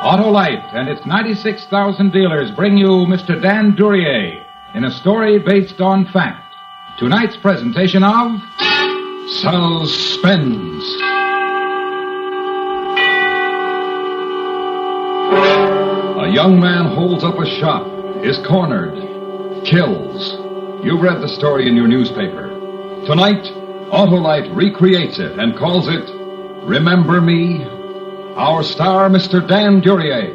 Autolite and its 96,000 dealers bring you Mr. Dan Duryea in a story based on fact. Tonight's presentation of Suspense. A young man holds up a shop, is cornered, kills. You've read the story in your newspaper. Tonight, Autolite recreates it and calls it Remember Me. Our star, Mr. Dan Duryea.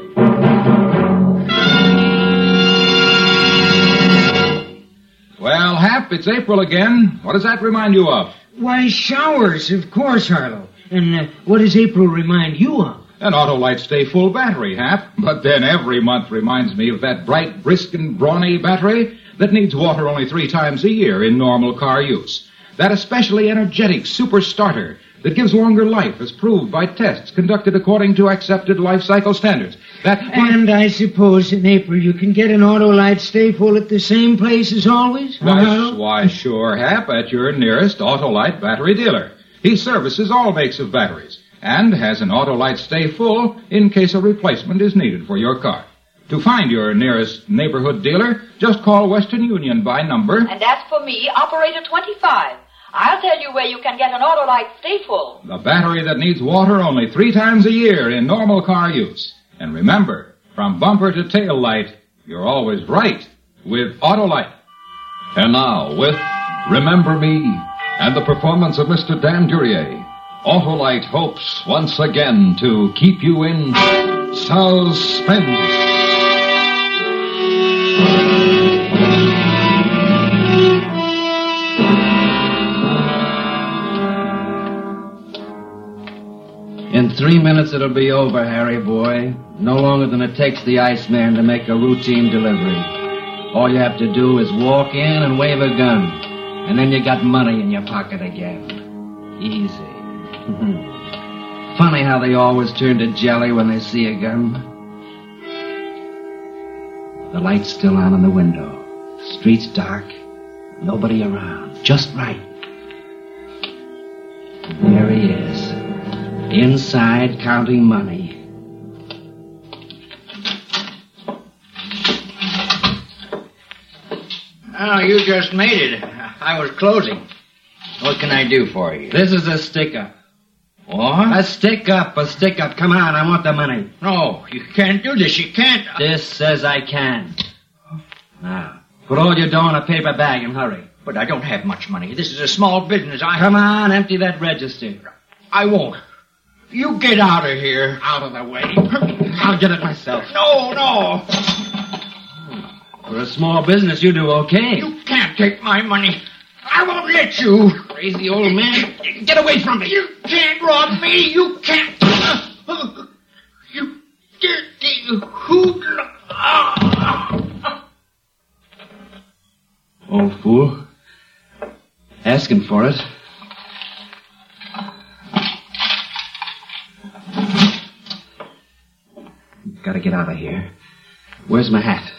Well, Hap, it's April again. What does that remind you of? Why, showers, of course, Harlow. And what does April remind you of? An Autolite Stay Full battery, Hap. But then every month reminds me of that bright, brisk, and brawny battery that needs water only 3 times a year in normal car use. That especially energetic super starter that gives longer life as proved by tests conducted according to accepted life cycle standards. And I suppose in April you can get an Autolite Stay Full at the same place as always? Why, sure, Hap, at your nearest Autolite battery dealer. He services all makes of batteries and has an Autolite Stay Full in case a replacement is needed for your car. To find your nearest neighborhood dealer, just call Western Union by number. And that's for me, Operator 25. I'll tell you where you can get an Autolite Stay Full. The battery that needs water only 3 times a year in normal car use. And remember, from bumper to tail light, you're always right with Autolite. And now, with Remember Me and the performance of Mr. Dan Duryea, Autolite hopes once again to keep you in suspense. In 3 minutes it'll be over, Harry boy. No longer than it takes the Iceman to make a routine delivery. All you have to do is walk in and wave a gun. And then you got money in your pocket again. Easy. Funny how they always turn to jelly when they see a gun. The light's still on in the window. Street's dark. Nobody around. Just right. And there he is. Inside, counting money. Oh, you just made it. I was closing. What can I do for you? This is a stick-up. What? A stick-up. Come on, I want the money. No, you can't do this. You can't. This says I can. Now, put all your dough in a paper bag and hurry. But I don't have much money. This is a small business. Come on, empty that register. I won't. You get out of here. Out of the way. I'll get it myself. No. For a small business, you do okay. You can't take my money. I won't let you. Crazy old man. Get away from me. You can't rob me. You can't. You dirty hoodlum. Old fool. Asking for it. Gotta get out of here. Where's my hat?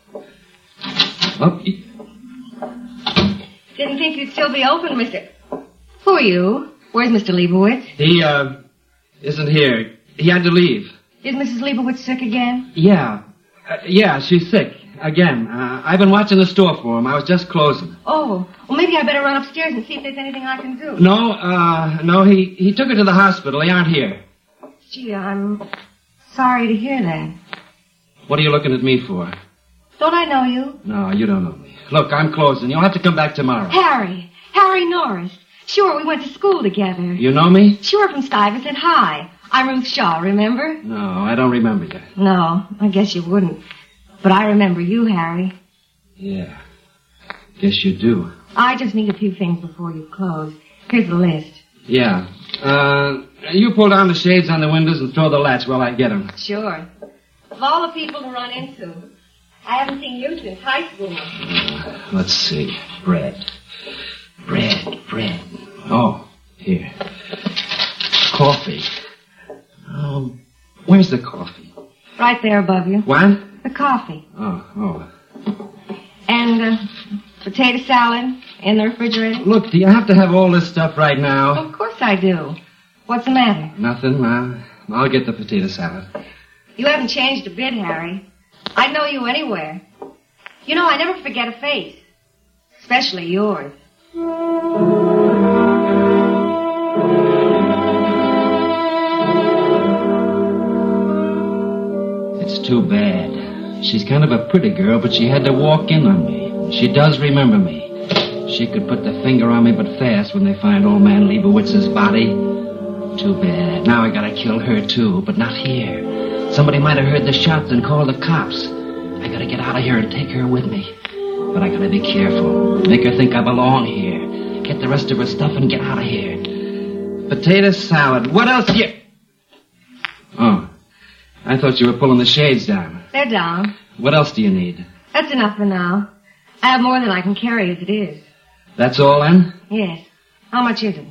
Oh. Didn't think you'd still be open, Mr. Who are you? Where's Mr. Leibowitz? He, isn't here. He had to leave. Is Mrs. Leibowitz sick again? Yeah. Yeah, she's sick. Again. I've been watching the store for him. I was just closing. Oh. Well, maybe I better run upstairs and see if there's anything I can do. No, he took her to the hospital. They aren't here. Gee, I'm sorry to hear that. What are you looking at me for? Don't I know you? No, you don't know me. Look, I'm closing. You'll have to come back tomorrow. Harry Norris. Sure, we went to school together. You know me? Sure, from Stuyvesant High. I'm Ruth Shaw, remember? No, I don't remember you. No, I guess you wouldn't. But I remember you, Harry. Yeah, guess you do. I just need a few things before you close. Here's the list. Yeah. You pull down the shades on the windows and throw the latch while I get them. Sure. Of all the people to run into, I haven't seen you since high school. Let's see. Bread. Oh, here. Coffee. Where's the coffee? Right there above you. What? The coffee. Oh. And potato salad in the refrigerator. Look, do you have to have all this stuff right now? Of course I do. What's the matter? Nothing. I'll get the potato salad. You haven't changed a bit, Harry. I'd know you anywhere. You know, I never forget a face. Especially yours. It's too bad. She's kind of a pretty girl, but she had to walk in on me. She does remember me. She could put the finger on me but fast when they find old man Leibowitz's body. Too bad. Now I gotta kill her, too, but not here. Somebody might have heard the shots and called the cops. I gotta get out of here and take her with me. But I gotta be careful. Make her think I belong here. Get the rest of her stuff and get out of here. Potato salad. What else you... Oh, I thought you were pulling the shades down. They're down. What else do you need? That's enough for now. I have more than I can carry as it is. That's all, then? Yes. How much is it?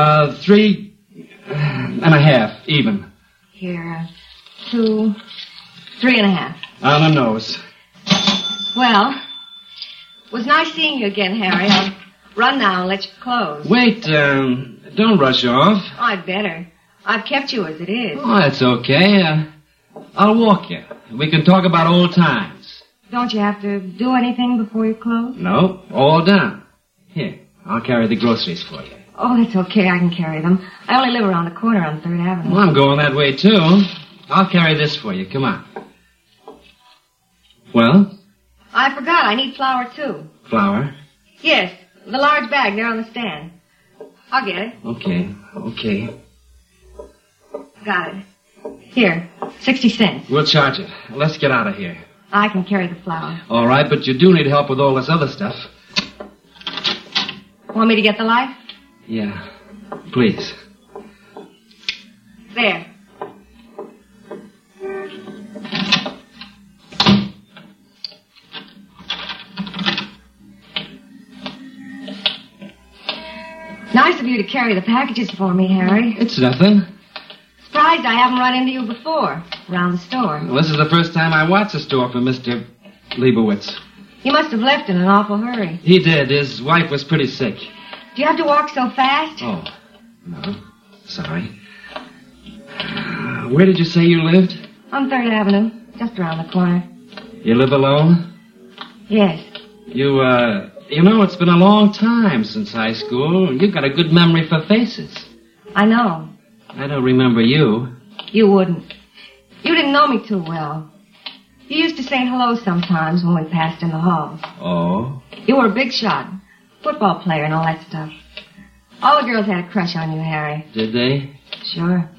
3.5, even. Here, 2, 3.5. On the nose. Well, it was nice seeing you again, Harry. I'll run now and let you close. Wait, don't rush off. Oh, I'd better. I've kept you as it is. Oh, that's okay. I'll walk you. We can talk about old times. Don't you have to do anything before you close? No, all done. Here, I'll carry the groceries for you. Oh, that's okay. I can carry them. I only live around the corner on 3rd Avenue. Well, I'm going that way, too. I'll carry this for you. Come on. Well? I forgot. I need flour, too. Flour? Yes, the large bag there on the stand. I'll get it. Okay. Got it. Here, 60 cents. We'll charge it. Let's get out of here. I can carry the flour. All right, but you do need help with all this other stuff. Want me to get the light? Yeah, please. There. Nice of you to carry the packages for me, Harry. It's nothing. Surprised I haven't run into you before, around the store. Well, this is the first time I watched the store for Mr. Leibowitz. He must have left in an awful hurry. He did. His wife was pretty sick. Do you have to walk so fast? Oh, no. Sorry. Where did you say you lived? On 3rd Avenue, just around the corner. You live alone? Yes. You know, it's been a long time since high school. You've got a good memory for faces. I know. I don't remember you. You wouldn't. You didn't know me too well. You used to say hello sometimes when we passed in the halls. Oh? You were a big shot. Football player and all that stuff. All the girls had a crush on you, Harry. Did they? Sure.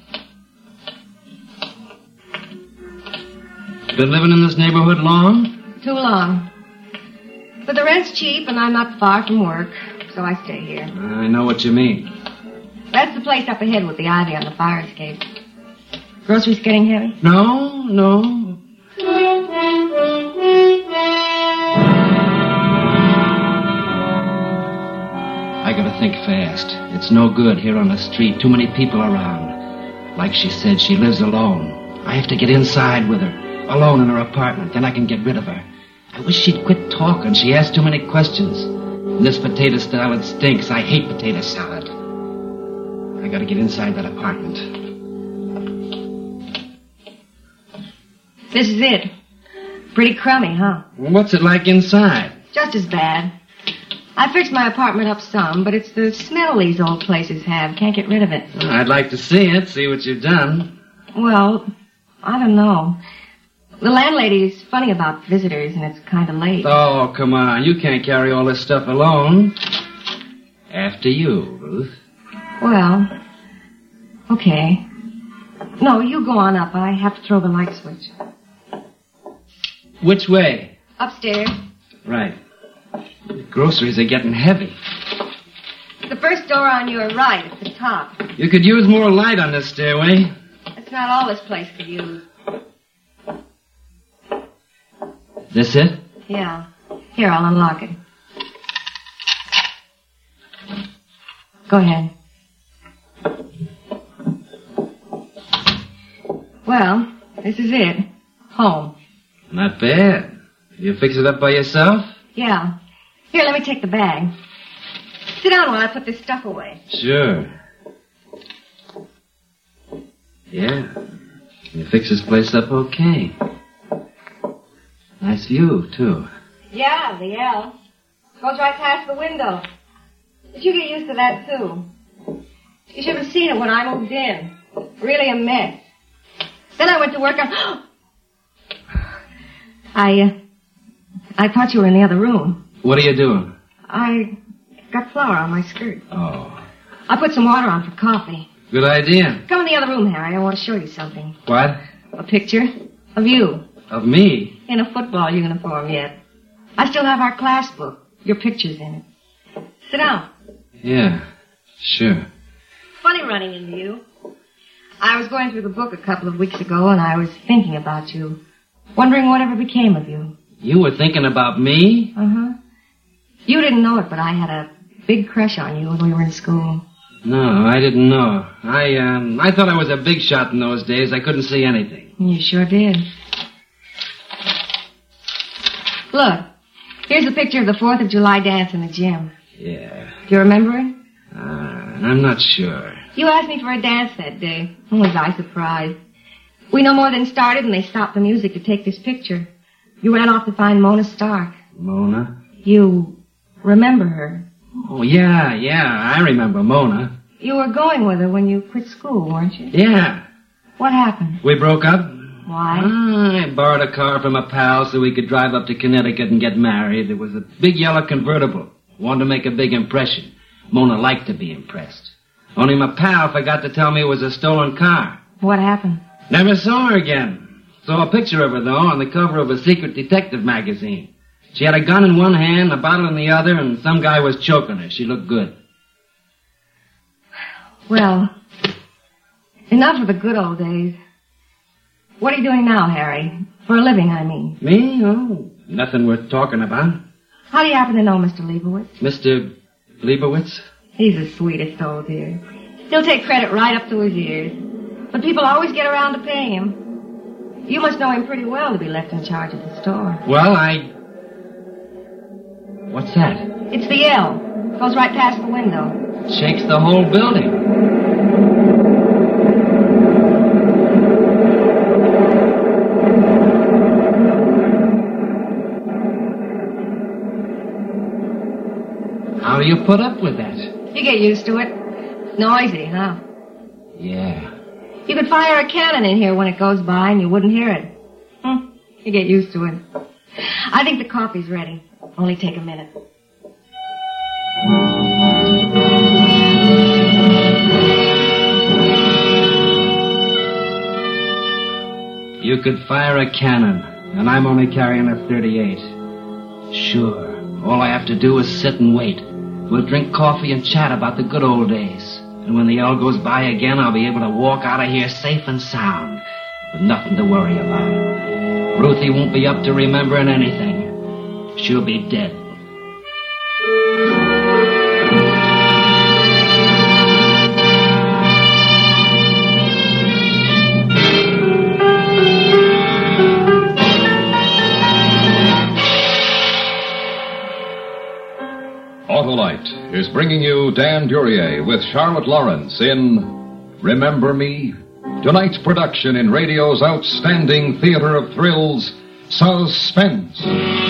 Been living in this neighborhood long? Too long. But the rent's cheap and I'm not far from work, so I stay here. I know what you mean. That's the place up ahead with the ivy on the fire escape. Groceries getting heavy? No. I gotta think fast. It's no good here on the street. Too many people around. Like she said, she lives alone. I have to get inside with her. Alone in her apartment. Then I can get rid of her. I wish she'd quit talking. She asks too many questions. And this potato salad stinks. I hate potato salad. I gotta get inside that apartment. This is it. Pretty crummy, huh? Well, what's it like inside? Just as bad. I fixed my apartment up some, but it's the smell these old places have. Can't get rid of it. Well, I'd like to see it, see what you've done. Well, I don't know. The landlady's funny about visitors, and it's kind of late. Oh, come on. You can't carry all this stuff alone. After you, Ruth. Well, okay. No, you go on up. I have to throw the light switch. Which way? Upstairs. Right. The groceries are getting heavy. The first door on your right at the top. You could use more light on this stairway. That's not all this place could use. This it? Yeah. Here, I'll unlock it. Go ahead. Well, this is it. Home. Not bad. You fix it up by yourself? Yeah. Here, let me take the bag. Sit down while I put this stuff away. Sure. Yeah. You fix this place up okay. Nice view, too. Yeah, the L. Goes right past the window. But you get used to that, too. You should have seen it when I moved in. Really a mess. Then I went to work on... I thought you were in the other room. What are you doing? I got flour on my skirt. Oh. I put some water on for coffee. Good idea. Come in the other room, Harry. I want to show you something. What? A picture of you. Of me? In a football uniform yet. I still have our class book. Your picture's in it. Sit down. Yeah, sure. Funny running into you. I was going through the book a couple of weeks ago, and I was thinking about you. Wondering whatever became of you. You were thinking about me? Uh-huh. You didn't know it, but I had a big crush on you when we were in school. No, I didn't know. I thought I was a big shot in those days. I couldn't see anything. You sure did. Look, here's a picture of the 4th of July dance in the gym. Yeah. Do you remember it? I'm not sure. You asked me for a dance that day. Oh, was I surprised. We no more than started, and they stopped the music to take this picture. You ran off to find Mona Stark. Mona? You remember her? Oh, yeah, I remember Mona. You were going with her when you quit school, weren't you? Yeah. What happened? We broke up. Why? I borrowed a car from a pal so we could drive up to Connecticut and get married. It was a big yellow convertible. Wanted to make a big impression. Mona liked to be impressed. Only my pal forgot to tell me it was a stolen car. What happened? Never saw her again. Saw a picture of her, though, on the cover of a secret detective magazine. She had a gun in one hand, a bottle in the other, and some guy was choking her. She looked good. Well, enough of the good old days. What are you doing now, Harry? For a living, I mean. Me? Oh, nothing worth talking about. How do you happen to know Mr. Leibowitz? Mr. Leibowitz? He's the sweetest old dear. He'll take credit right up to his ears. But people always get around to paying him. You must know him pretty well to be left in charge of the store. Well, What's that? It's the L. Goes right past the window. Shakes the whole building. How do you put up with that? You get used to it. Noisy, huh? Yeah. You could fire a cannon in here when it goes by and you wouldn't hear it. You get used to it. I think the coffee's ready. Only take a minute. You could fire a cannon, and I'm only carrying a .38. Sure. All I have to do is sit and wait. We'll drink coffee and chat about the good old days. And when the L goes by again, I'll be able to walk out of here safe and sound, with nothing to worry about. Ruthie won't be up to remembering anything. She'll be dead. Autolite is bringing you Dan Duryea with Charlotte Lawrence in Remember Me? Tonight's production in radio's outstanding theater of thrills, Suspense.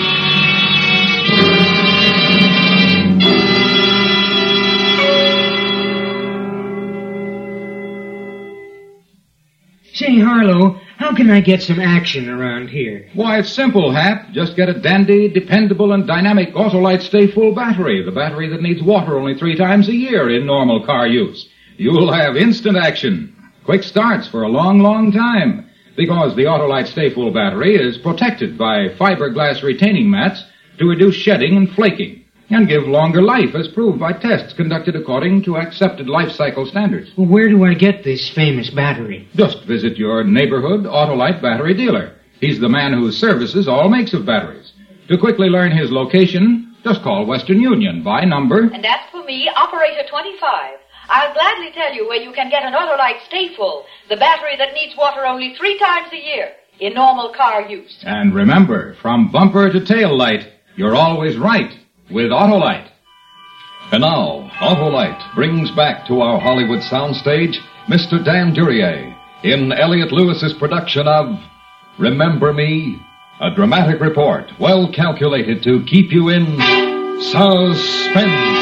Say, Harlow, how can I get some action around here? Why, it's simple, Hap. Just get a dandy, dependable, and dynamic Autolite Stay Full battery. The battery that needs water only 3 times a year in normal car use. You'll have instant action. Quick starts for a long, long time. Because the Autolite Stay Full battery is protected by fiberglass retaining mats to reduce shedding and flaking. And give longer life, as proved by tests conducted according to accepted life cycle standards. Well, where do I get this famous battery? Just visit your neighborhood Autolite battery dealer. He's the man who services all makes of batteries. To quickly learn his location, just call Western Union by number... And as for me, operator 25. I'll gladly tell you where you can get an Autolite Stay Full, the battery that needs water only 3 times a year in normal car use. And remember, from bumper to tail light, you're always right with Autolite. And now, Autolite brings back to our Hollywood soundstage Mr. Dan Duryea in Elliot Lewis's production of Remember Me, a dramatic report well calculated to keep you in suspense.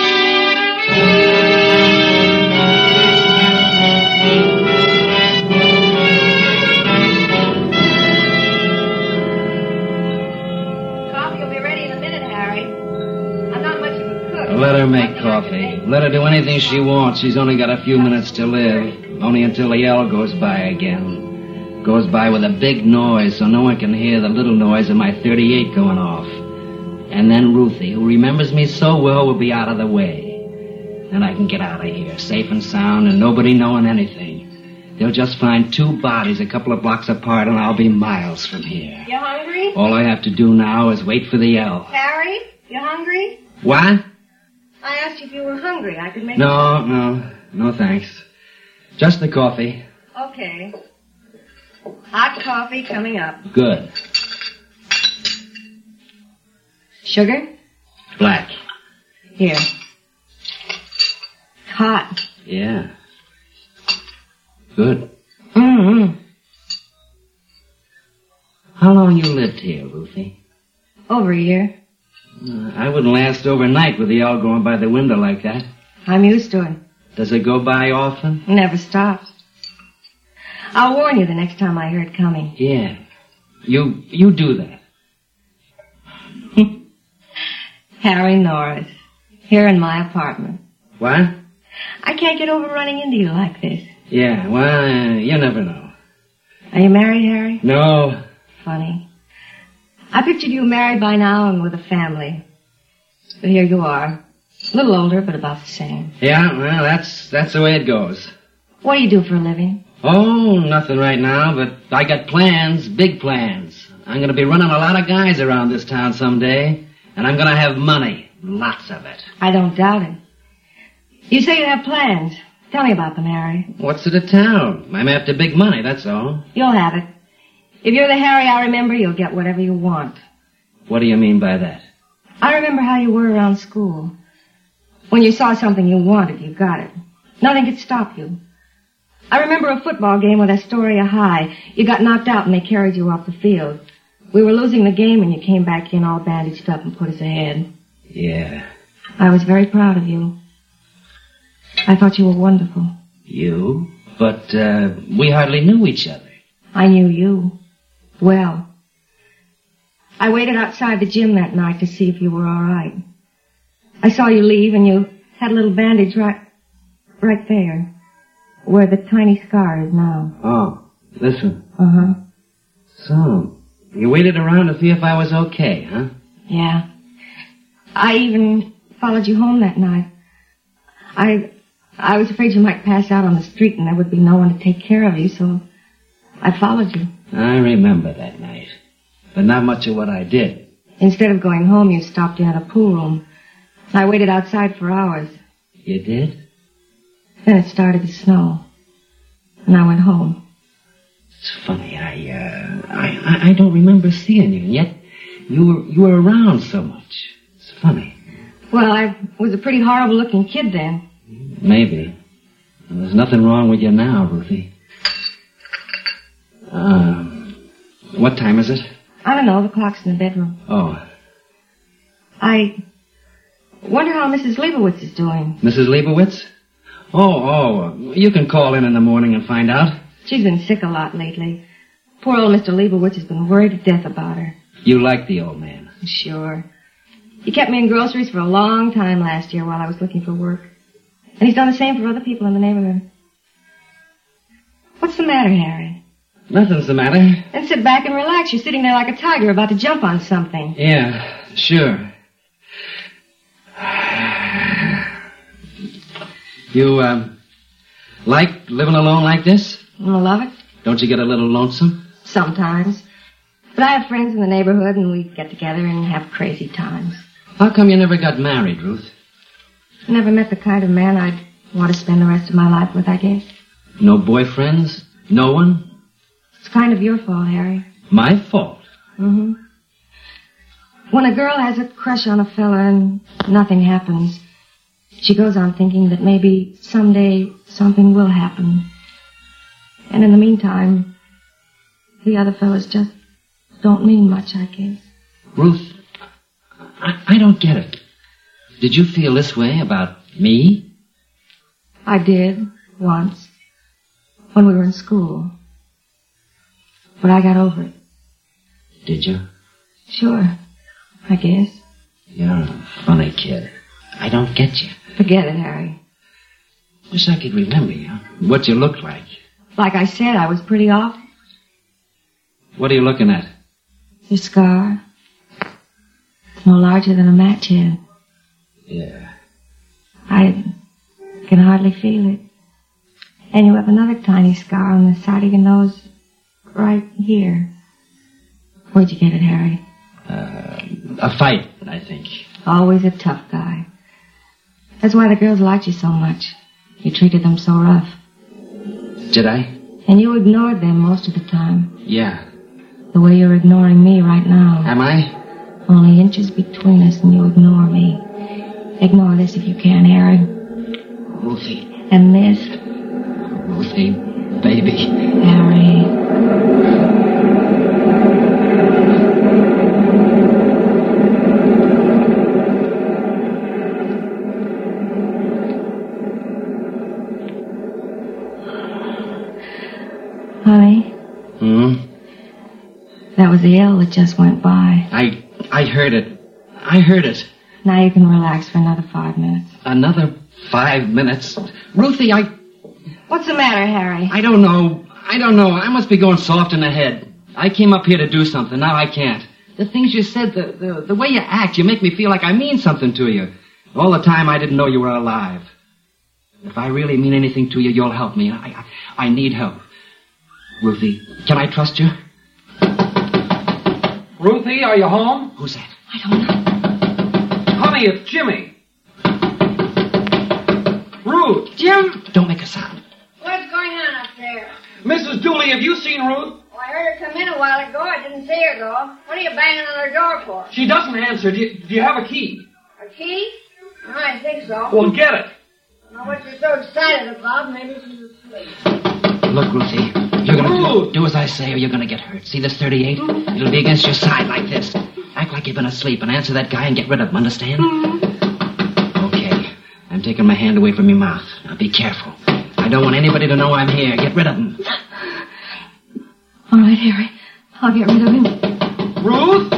Let her make coffee. Let her do anything she wants. She's only got a few minutes to live. Only until the L goes by again. Goes by with a big noise so no one can hear the little noise of my 38 going off. And then Ruthie, who remembers me so well, will be out of the way. Then I can get out of here, safe and sound, and nobody knowing anything. They'll just find two bodies a couple of blocks apart, and I'll be miles from here. You hungry? All I have to do now is wait for the L. Harry, you hungry? What? I asked you if you were hungry. I could make... No, thanks. Just the coffee. Okay. Hot coffee coming up. Good. Sugar? Black. Here. Hot. Yeah. Good. Mm-hmm. How long you lived here, Ruthie? Over a year. I wouldn't last overnight with the L going by the window like that. I'm used to it. Does it go by often? Never stops. I'll warn you the next time I hear it coming. Yeah. You do that. Harry Norris. Here in my apartment. What? I can't get over running into you like this. Yeah, well, you never know. Are you married, Harry? No. Funny. I pictured you married by now and with a family. But here you are. A little older, but about the same. Yeah, well, that's the way it goes. What do you do for a living? Oh, nothing right now, but I got plans, big plans. I'm going to be running a lot of guys around this town someday, and I'm going to have money. Lots of it. I don't doubt it. You say you have plans. Tell me about them, Harry. What's to the town? I'm after big money, that's all. You'll have it. If you're the Harry I remember, you'll get whatever you want. What do you mean by that? I remember how you were around school. When you saw something you wanted, you got it. Nothing could stop you. I remember a football game with Astoria High. You got knocked out and they carried you off the field. We were losing the game and you came back in all bandaged up and put us ahead. Yeah. I was very proud of you. I thought you were wonderful. You? But, we hardly knew each other. I knew you. Well. I waited outside the gym that night to see if you were all right. I saw you leave and you had a little bandage right there, where the tiny scar is now. Oh, listen. Uh-huh. So, you waited around to see if I was okay, huh? Yeah. I even followed you home that night. I was afraid you might pass out on the street and there would be no one to take care of you, so I followed you. I remember that night, but not much of what I did. Instead of going home, you stopped in at a pool room. I waited outside for hours. You did? Then it started to snow, and I went home. It's funny, I don't remember seeing you, and yet you were around so much. It's funny. Well, I was a pretty horrible-looking kid then. Maybe. There's nothing wrong with you now, Ruthie. What time is it? I don't know. The clock's in the bedroom. Oh. I wonder how Mrs. Leibowitz is doing. Mrs. Leibowitz? Oh, you can call in the morning and find out. She's been sick a lot lately. Poor old Mr. Leibowitz has been worried to death about her. You like the old man? Sure. He kept me in groceries for a long time last year while I was looking for work. And he's done the same for other people in the neighborhood. What's the matter, Harry? Nothing's the matter. Then sit back and relax. You're sitting there like a tiger about to jump on something. Yeah, sure. You, like living alone like this? I love it. Don't you get a little lonesome? Sometimes. But I have friends in the neighborhood and we get together and have crazy times. How come you never got married, Ruth? I never met the kind of man I'd want to spend the rest of my life with, I guess. No boyfriends? No one? It's kind of your fault, Harry. My fault? Mm-hmm. When a girl has a crush on a fella and nothing happens, she goes on thinking that maybe someday something will happen. And in the meantime, the other fellas just don't mean much, I guess. Ruth, I don't get it. Did you feel this way about me? I did, once, when we were in school. But I got over it. Did you? Sure, I guess. You're a funny kid. I don't get you. Forget it, Harry. Wish I could remember you. What you looked like. Like I said, I was pretty off. What are you looking at? Your scar. It's no larger than a match head. Yeah. I can hardly feel it. And you have another tiny scar on the side of your nose right here. Where'd you get it, Harry? A fight, I think. Always a tough guy. That's why the girls liked you so much. You treated them so rough. Did I? And you ignored them most of the time. Yeah. The way you're ignoring me right now. Am I? Only inches between us and you ignore me. Ignore this if you can, Harry. Ruthie. And this. Ruthie, baby. Harry. Honey? That was the L that just went by. I heard it. I heard it. Now you can relax for another 5 minutes. Another 5 minutes? Ruthie, What's the matter, Harry? I don't know. I must be going soft in the head. I came up here to do something. Now I can't. The things you said, the way you act, you make me feel like I mean something to you. All the time I didn't know you were alive. If I really mean anything to you, you'll help me. I need help. Ruthie, can I trust you? Ruthie, are you home? Who's that? I don't know. Honey, it's Jimmy. Ruth! Jim! Don't make a sound. What's going on up there? Mrs. Dooley, have you seen Ruth? Oh, I heard her come in a while ago. I didn't see her, though. What are you banging on her door for? She doesn't answer. Do you have a key? A key? I think so. Well, get it. I don't know what you're so excited about. Maybe she's asleep. Look, Ruthie, you're gonna do as I say or you're gonna get hurt. See this 38? It'll be against your side like this. Act like you've been asleep and answer that guy and get rid of him, understand? Okay. I'm taking my hand away from your mouth. Now be careful. I don't want anybody to know I'm here. Get rid of him. All right, Harry. I'll get rid of him. Ruth?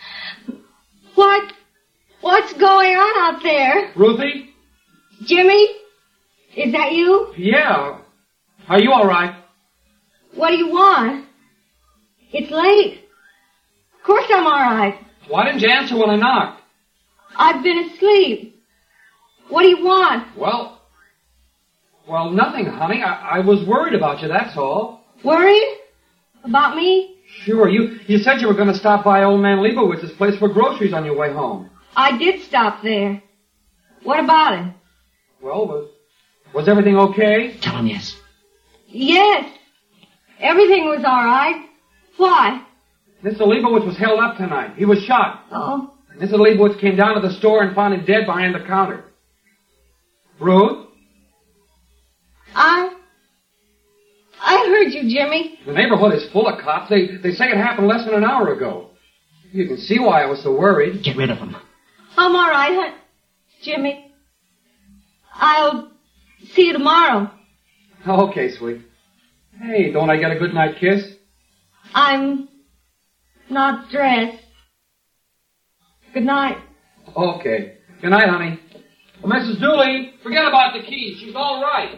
What's going on out there? Ruthie? Jimmy? Is that you? Yeah. Are you all right? What do you want? It's late. Of course I'm all right. Why didn't you answer when I knocked? I've been asleep. What do you want? Well, nothing, honey. I was worried about you, that's all. Worried? About me? Sure. You said you were going to stop by old man Leibowitz's place for groceries on your way home. I did stop there. What about it? Well, was everything okay? Tell him yes. Yes. Everything was all right. Why? Mr. Leibowitz was held up tonight. He was shot. Oh. Mr. Leibowitz came down to the store and found him dead behind the counter. Ruth? I heard you, Jimmy. The neighborhood is full of cops. They say it happened less than an hour ago. You can see why I was so worried. Get rid of him. I'm all right, Jimmy. I'll see you tomorrow. Okay, sweet. Hey, don't I get a good night kiss? I'm not dressed. Good night. Okay. Good night, honey. Well, Mrs. Dooley, forget about the key. She's all right.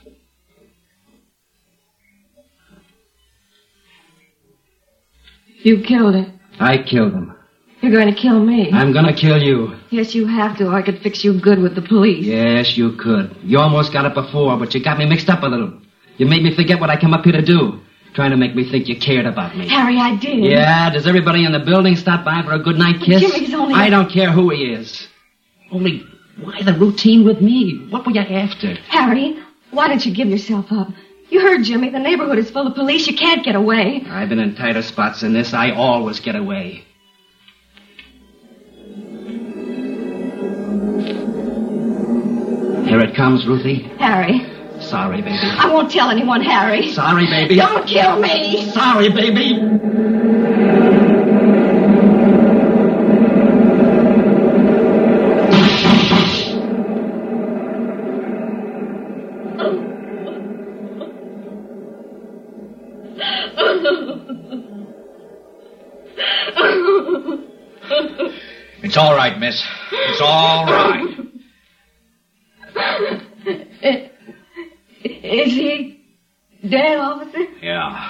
You killed it. I killed him. You're going to kill me. I'm gonna kill you. Yes, you have to, or I could fix you good with the police. Yes, you could. You almost got it before, but you got me mixed up a little. You made me forget what I came up here to do. Trying to make me think you cared about me. Harry, I did. Yeah, does everybody in the building stop by for a good night kiss? Jimmy's only... I don't care who he is. Only, why the routine with me? What were you after? Harry, why don't you give yourself up? You heard Jimmy. The neighborhood is full of police. You can't get away. I've been in tighter spots than this. I always get away. Here it comes, Ruthie. Harry. Sorry, baby. I won't tell anyone, Harry. Sorry, baby. Don't kill me. Sorry, baby. It's all right, miss. It's all right. Is he dead, officer? Yeah.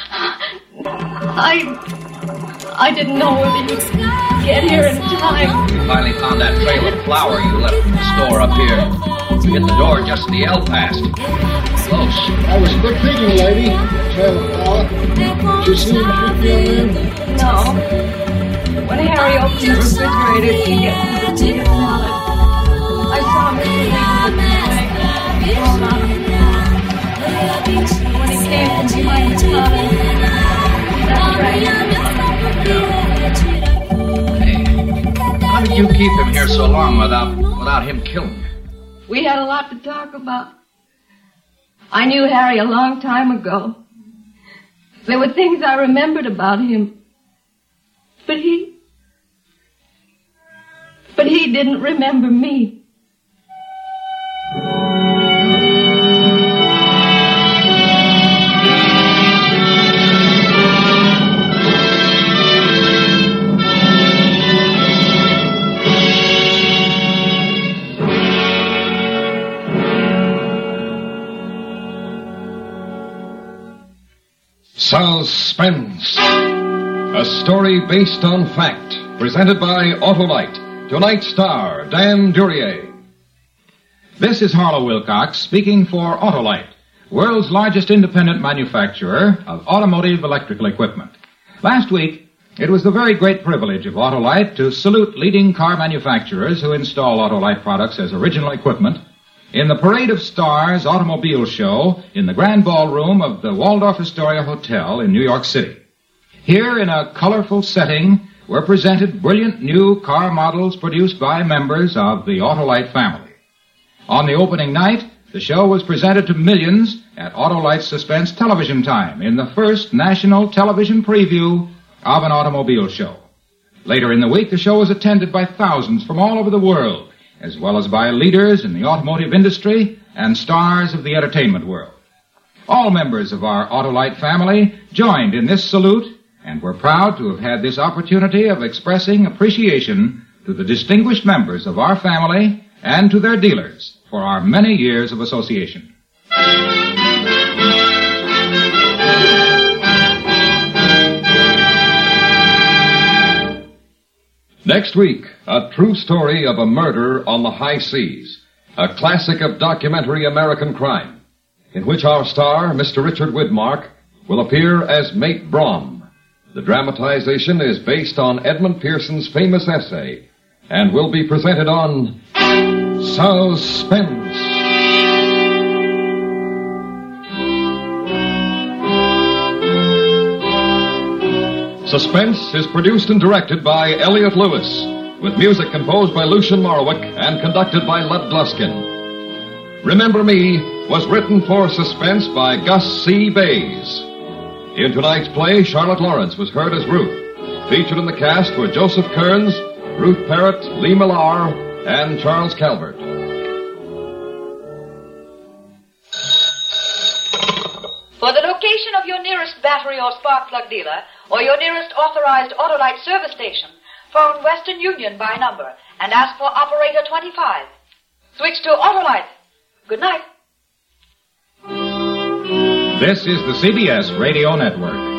I didn't know whether you'd get here in time. We finally found that trail of flour you left from the store up here. We hit the door just as the L passed. Close. I was quick thinking, lady. Trail of flour. Did you see him shoot the young man? No. When Harry opened the refrigerator to get the salad, I saw Mr. Lee's thrown out of the when he came from behind the counter, that's right. Hey, how did you keep him here so long without him killing you? We had a lot to talk about. I knew Harry a long time ago. There were things I remembered about him. But he didn't remember me. Suspense. A story based on fact, presented by Autolite. Tonight's star, Dan Duryea. This is Harlow Wilcox speaking for Autolite, world's largest independent manufacturer of automotive electrical equipment. Last week, it was the very great privilege of Autolite to salute leading car manufacturers who install Autolite products as original equipment in the Parade of Stars Automobile Show in the Grand Ballroom of the Waldorf Astoria Hotel in New York City. Here, in a colorful setting, were presented brilliant new car models produced by members of the Autolite family. On the opening night, the show was presented to millions at Autolite's Suspense Television Time in the first national television preview of an automobile show. Later in the week, the show was attended by thousands from all over the world, as well as by leaders in the automotive industry and stars of the entertainment world. All members of our Autolite family joined in this salute, and we're proud to have had this opportunity of expressing appreciation to the distinguished members of our family and to their dealers for our many years of association. Next week, a true story of a murder on the high seas, a classic of documentary American crime, in which our star, Mr. Richard Widmark, will appear as Mate Brom. The dramatization is based on Edmund Pearson's famous essay and will be presented on Suspense. Suspense is produced and directed by Elliot Lewis, with music composed by Lucien Morawick and conducted by Lud Gluskin. Remember Me was written for Suspense by Gus C. Bays. In tonight's play, Charlotte Lawrence was heard as Ruth. Featured in the cast were Joseph Kearns, Ruth Parrott, Lee Millar, and Charles Calvert. For the location of your nearest battery or spark plug dealer, or your nearest authorized Autolite service station, phone Western Union by number and ask for operator 25. Switch to Autolite. Good night. This is the CBS Radio Network.